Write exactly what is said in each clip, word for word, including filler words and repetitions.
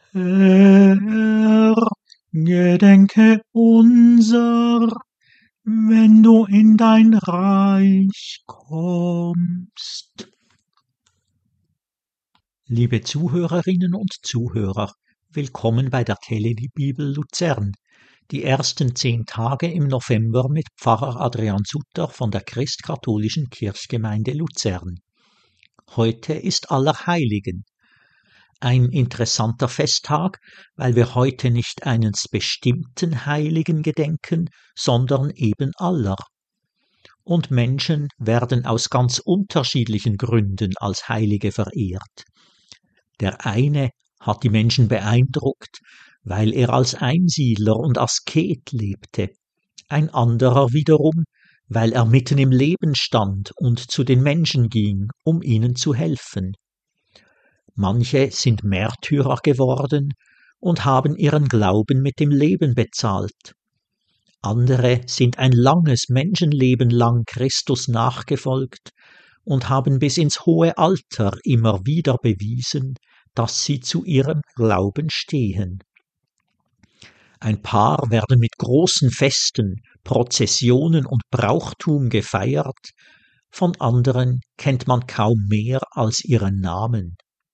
Herr, gedenke unser, wenn du in dein Reich kommst. Liebe Zuhörerinnen und Zuhörer, willkommen bei der Telebibel Luzern. Die ersten zehn Tage im November mit Pfarrer Adrian Sutter von der Christkatholischen Kirchgemeinde Luzern. Heute ist Allerheiligen. Ein interessanter Festtag, weil wir heute nicht eines bestimmten Heiligen gedenken, sondern eben aller. Und Menschen werden aus ganz unterschiedlichen Gründen als Heilige verehrt. Der eine hat die Menschen beeindruckt, weil er als Einsiedler und Asket lebte. Ein anderer wiederum, weil er mitten im Leben stand und zu den Menschen ging, um ihnen zu helfen. Manche sind Märtyrer geworden und haben ihren Glauben mit dem Leben bezahlt. Andere sind ein langes Menschenleben lang Christus nachgefolgt und haben bis ins hohe Alter immer wieder bewiesen, dass sie zu ihrem Glauben stehen. Ein paar werden mit großen Festen, Prozessionen und Brauchtum gefeiert, von anderen kennt man kaum mehr als ihren Namen.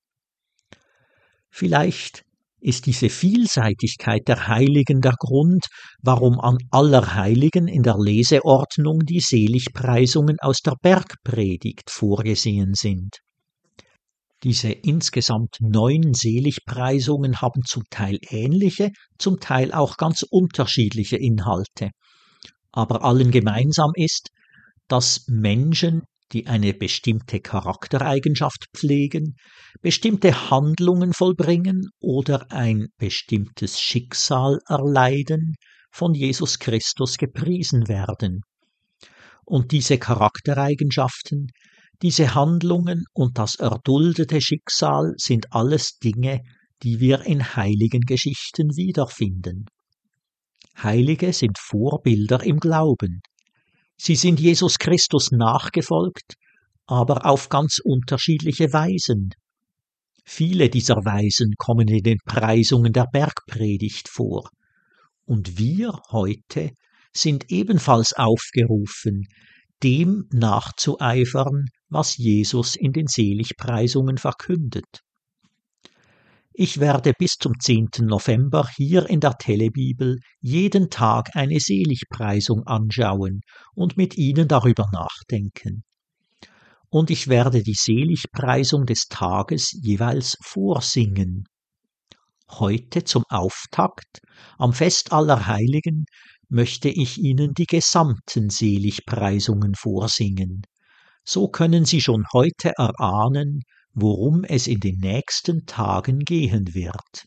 Vielleicht ist diese Vielseitigkeit der Heiligen der Grund, warum an Allerheiligen in der Leseordnung die Seligpreisungen aus der Bergpredigt vorgesehen sind. Diese insgesamt neun Seligpreisungen haben zum Teil ähnliche, zum Teil auch ganz unterschiedliche Inhalte. Aber allen gemeinsam ist, dass Menschen, die eine bestimmte Charaktereigenschaft pflegen, bestimmte Handlungen vollbringen oder ein bestimmtes Schicksal erleiden, von Jesus Christus gepriesen werden. Und diese Charaktereigenschaften, diese Handlungen und das erduldete Schicksal sind alles Dinge, die wir in heiligen Geschichten wiederfinden. Heilige sind Vorbilder im Glauben. Sie sind Jesus Christus nachgefolgt, aber auf ganz unterschiedliche Weisen. Viele dieser Weisen kommen in den Preisungen der Bergpredigt vor. Und wir heute sind ebenfalls aufgerufen, dem nachzueifern, was Jesus in den Seligpreisungen verkündet. Ich werde bis zum zehnten November hier in der Telebibel jeden Tag eine Seligpreisung anschauen und mit Ihnen darüber nachdenken. Und ich werde die Seligpreisung des Tages jeweils vorsingen. Heute zum Auftakt, am Fest aller Heiligen, möchte ich Ihnen die gesamten Seligpreisungen vorsingen. So können Sie schon heute erahnen, worum es in den nächsten Tagen gehen wird.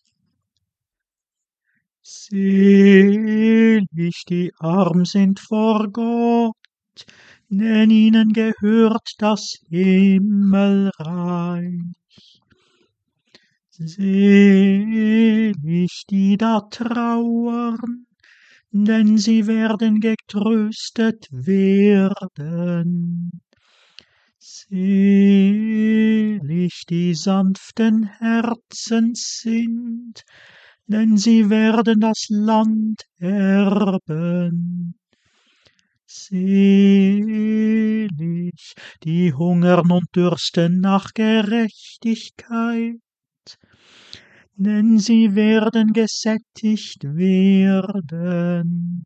Selig, die arm sind vor Gott, denn ihnen gehört das Himmelreich. Selig, die da trauern, denn sie werden getröstet werden. Selig, die sanften Herzens sind, denn sie werden das Land erben. Selig, die hungern und dürsten nach Gerechtigkeit, denn sie werden gesättigt werden.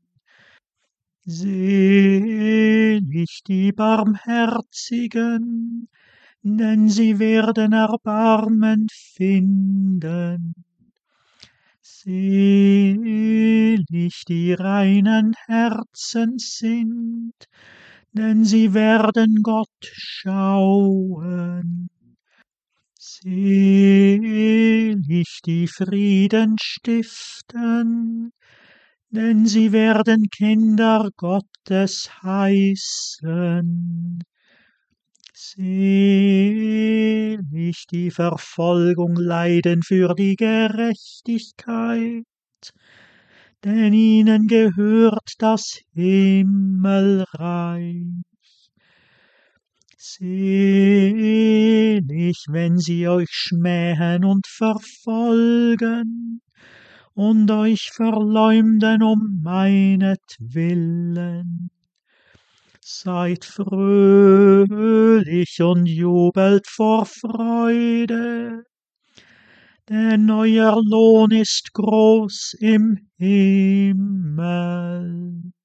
Selig die Barmherzigen, denn sie werden Erbarmen finden. Selig die reinen Herzens sind, denn sie werden Gott schauen. Selig die Frieden stiften, denn sie werden Kinder Gottes heißen. Selig die Verfolgung leiden für die Gerechtigkeit, denn ihnen gehört das Himmelreich. Selig, wenn sie euch schmähen und verfolgen und euch verleumden um meinetwillen. Seid fröhlich und jubelt vor Freude, denn euer Lohn ist groß im Himmel.